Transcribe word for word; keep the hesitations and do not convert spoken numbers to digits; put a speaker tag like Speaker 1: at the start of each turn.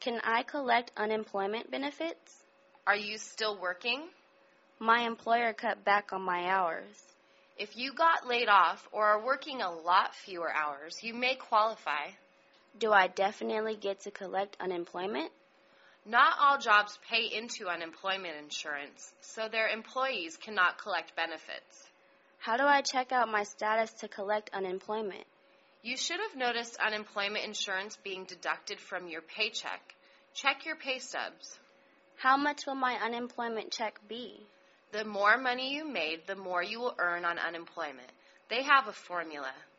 Speaker 1: Can I collect unemployment benefits?
Speaker 2: Are you still working?
Speaker 1: My employer cut back on my hours.
Speaker 2: If you got laid off or are working a lot fewer hours, you may qualify.
Speaker 1: Do I definitely get to collect unemployment?
Speaker 2: Not all jobs pay into unemployment insurance, so their employees cannot collect benefits.
Speaker 1: How do I check out my status to collect unemployment?
Speaker 2: You should have noticed unemployment insurance being deducted from your paycheck. Check your pay stubs.
Speaker 1: How much will my unemployment check be?
Speaker 2: The more money you made, the more you will earn on unemployment. They have a formula.